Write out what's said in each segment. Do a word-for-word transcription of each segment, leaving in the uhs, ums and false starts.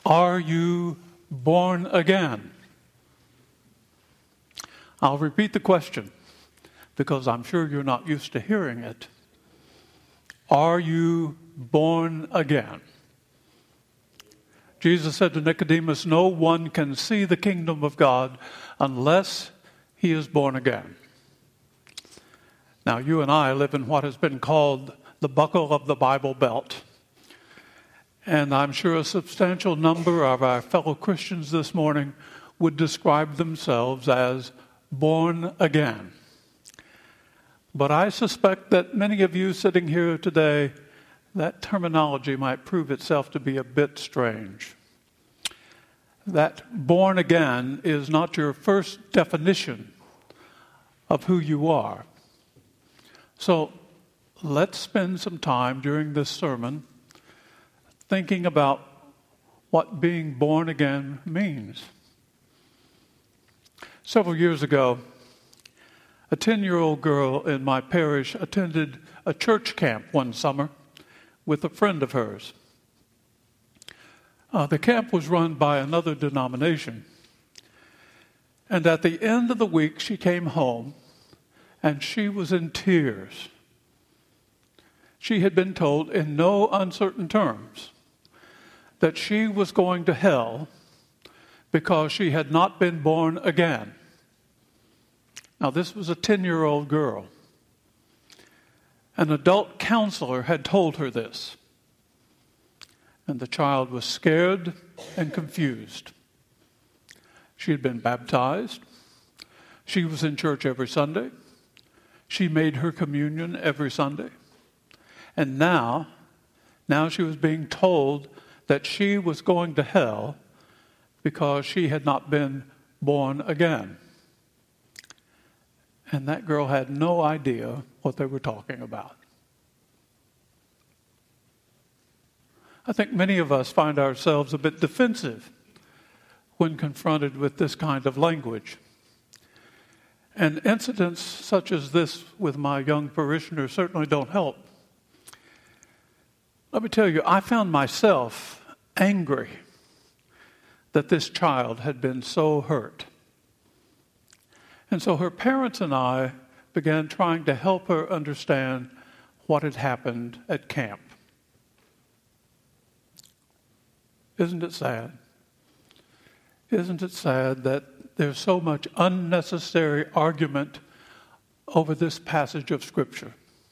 Are you born again? I'll repeat the question because I'm sure you're not used to hearing it. Are you born again? Jesus said to Nicodemus, no one can see the kingdom of God unless he is born again. Now, you and I live in what has been called the buckle of the Bible Belt. And I'm sure a substantial number of our fellow Christians this morning would describe themselves as born again. But I suspect that many of you sitting here today, that terminology might prove itself to be a bit strange. That born again is not your first definition of who you are. So let's spend some time during this sermon thinking about what being born again means. Several years ago, a ten-year-old girl in my parish attended a church camp one summer with a friend of hers. Uh, the camp was run by another denomination. And at the end of the week, she came home, and she was in tears. She had been told in no uncertain terms that she was going to hell because she had not been born again. Now, this was a ten-year-old girl. An adult counselor had told her this, and the child was scared and confused. She had been baptized. She was in church every Sunday. She made her communion every Sunday. And now, now she was being told that she was going to hell because she had not been born again. And that girl had no idea what they were talking about. I think many of us find ourselves a bit defensive when confronted with this kind of language. And incidents such as this with my young parishioners certainly don't help. Let me tell you, I found myself angry that this child had been so hurt. And so her parents and I began trying to help her understand what had happened at camp. Isn't it sad? Isn't it sad that there's so much unnecessary argument over this passage of Scripture?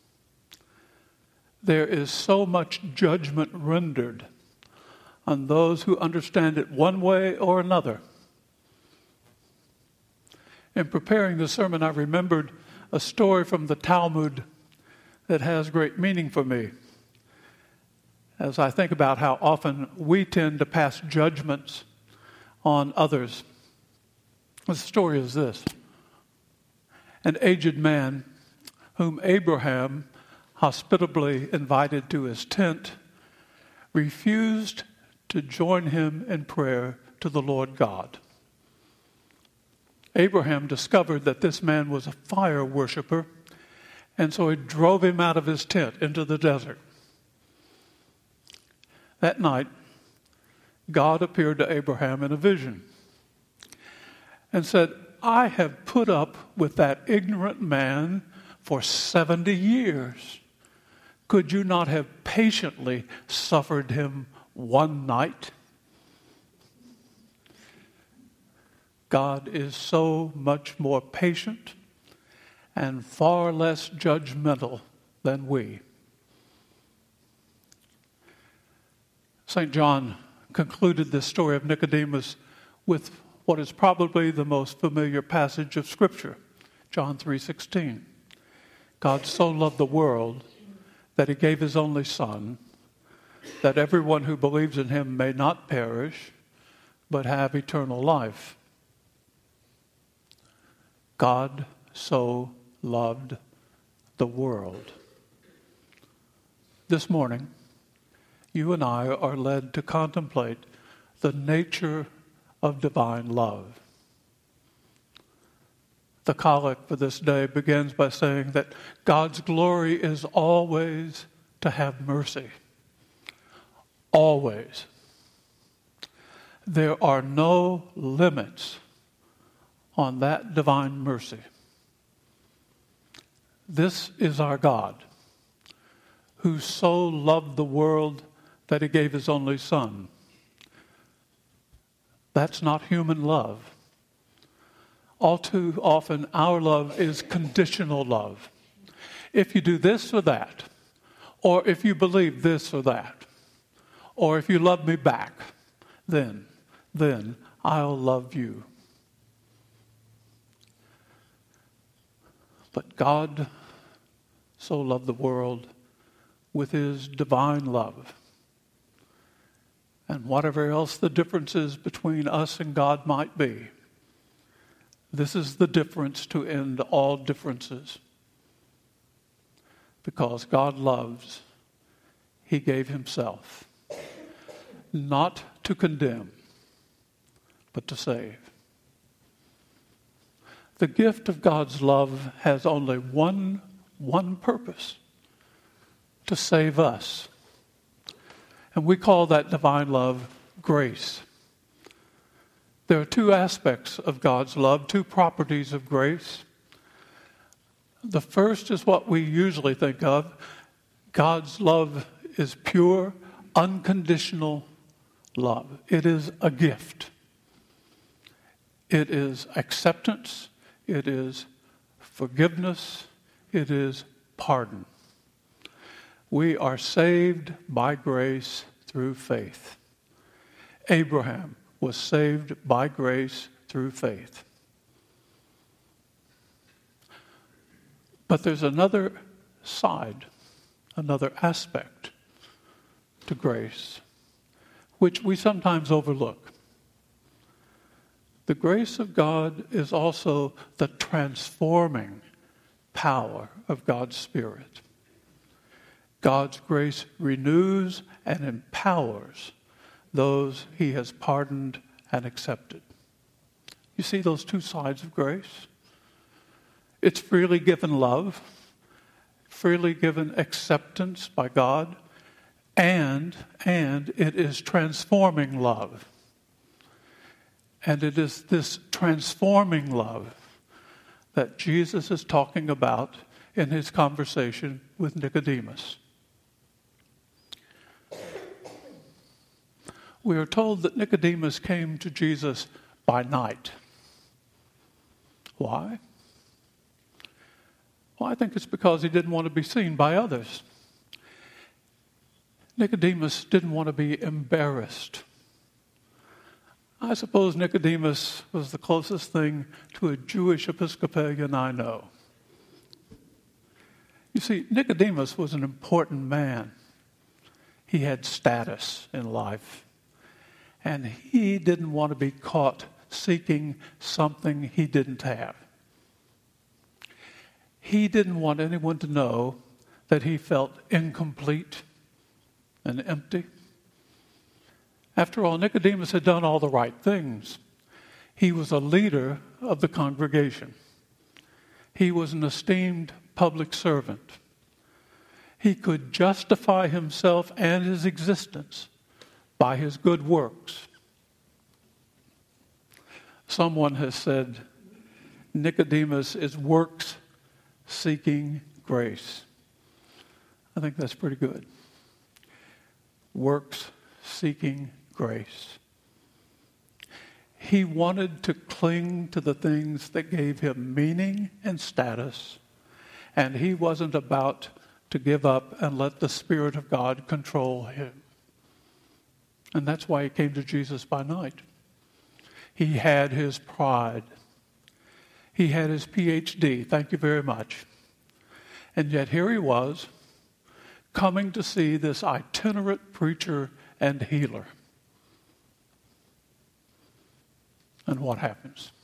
There is so much judgment rendered on those who understand it one way or another. In preparing the sermon, I remembered a story from the Talmud that has great meaning for me as I think about how often we tend to pass judgments on others. The story is this. An aged man whom Abraham hospitably invited to his tent refused to join him in prayer to the Lord God. Abraham discovered that this man was a fire worshiper, and so he drove him out of his tent into the desert. That night, God appeared to Abraham in a vision and said, I have put up with that ignorant man for seventy years. Could you not have patiently suffered him one night? God is so much more patient and far less judgmental than we. Saint John concluded this story of Nicodemus with what is probably the most familiar passage of Scripture, John three sixteen. God so loved the world that he gave his only Son, that everyone who believes in him may not perish, but have eternal life. God so loved the world. This morning, you and I are led to contemplate the nature of divine love. The collect for this day begins by saying that God's glory is always to have mercy. Always. There are no limits on that divine mercy. This is our God, who so loved the world that he gave his only Son. That's not human love. All too often, our love is conditional love. If you do this or that, or if you believe this or that, or if you love me back, then, then I'll love you. But God so loved the world with his divine love. And whatever else the differences between us and God might be, this is the difference to end all differences. Because God loves, he gave himself, not to condemn, but to save. The gift of God's love has only one, one purpose: to save us. And we call that divine love grace. There are two aspects of God's love, two properties of grace. The first is what we usually think of. God's love is pure, unconditional love. It is a gift. It is acceptance. It is forgiveness. It is pardon. We are saved by grace through faith. Abraham was saved by grace through faith. But there's another side, another aspect to grace, which we sometimes overlook. The grace of God is also the transforming power of God's Spirit. God's grace renews and empowers those he has pardoned and accepted. You see those two sides of grace? It's freely given love, freely given acceptance by God, and, and it is transforming love. And it is this transforming love that Jesus is talking about in his conversation with Nicodemus. We are told that Nicodemus came to Jesus by night. Why? Well, I think it's because he didn't want to be seen by others. Nicodemus didn't want to be embarrassed. I suppose Nicodemus was the closest thing to a Jewish Episcopalian I know. You see, Nicodemus was an important man. He had status in life. And he didn't want to be caught seeking something he didn't have. He didn't want anyone to know that he felt incomplete and empty. After all, Nicodemus had done all the right things. He was a leader of the congregation. He was an esteemed public servant. He could justify himself and his existence by his good works. Someone has said, Nicodemus is works-seeking grace. I think that's pretty good. Works-seeking grace. He wanted to cling to the things that gave him meaning and status, and he wasn't about to give up and let the Spirit of God control him. And that's why he came to Jesus by night. He had his pride. He had his P H D, thank you very much. And yet here he was, coming to see this itinerant preacher and healer. And what happens?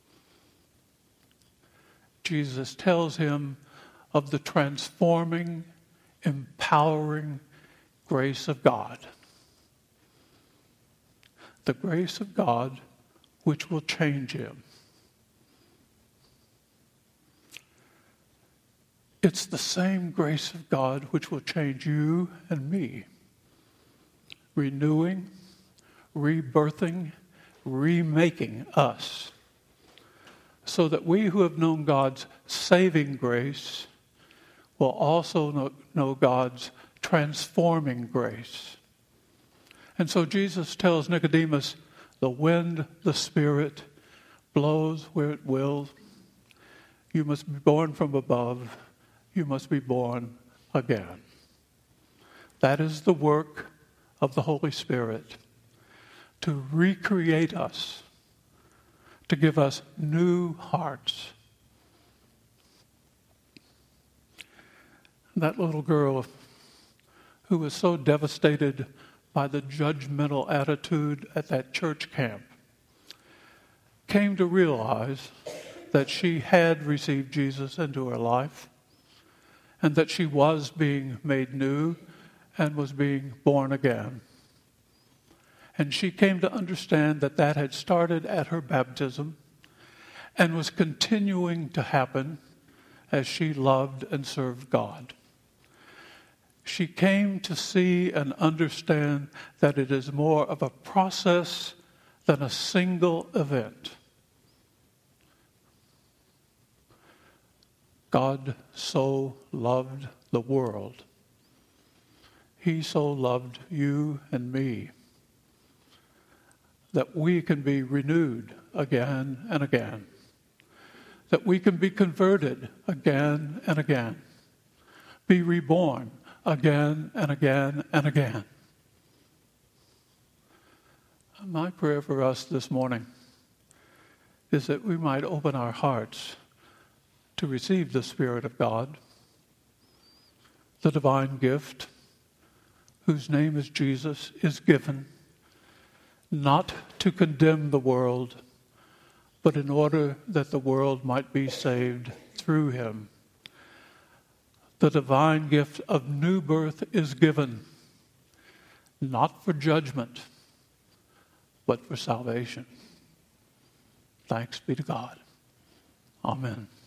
Jesus tells him of the transforming, empowering grace of God. The grace of God which will change him. It's the same grace of God which will change you and me, renewing, rebirthing, remaking us, so that we who have known God's saving grace will also know, know God's transforming grace. And so Jesus tells Nicodemus, the wind, the Spirit, blows where it will. You must be born from above. You must be born again. That is the work of the Holy Spirit, to recreate us, to give us new hearts. That little girl who was so devastated by the judgmental attitude at that church camp came to realize that she had received Jesus into her life and that she was being made new and was being born again. And she came to understand that that had started at her baptism and was continuing to happen as she loved and served God. She came to see and understand that it is more of a process than a single event. God so loved the world. He so loved you and me that we can be renewed again and again, that we can be converted again and again, be reborn again and again and again. My prayer for us this morning is that we might open our hearts to receive the Spirit of God, the divine gift, whose name is Jesus, is given not to condemn the world, but in order that the world might be saved through him. The divine gift of new birth is given, not for judgment, but for salvation. Thanks be to God. Amen.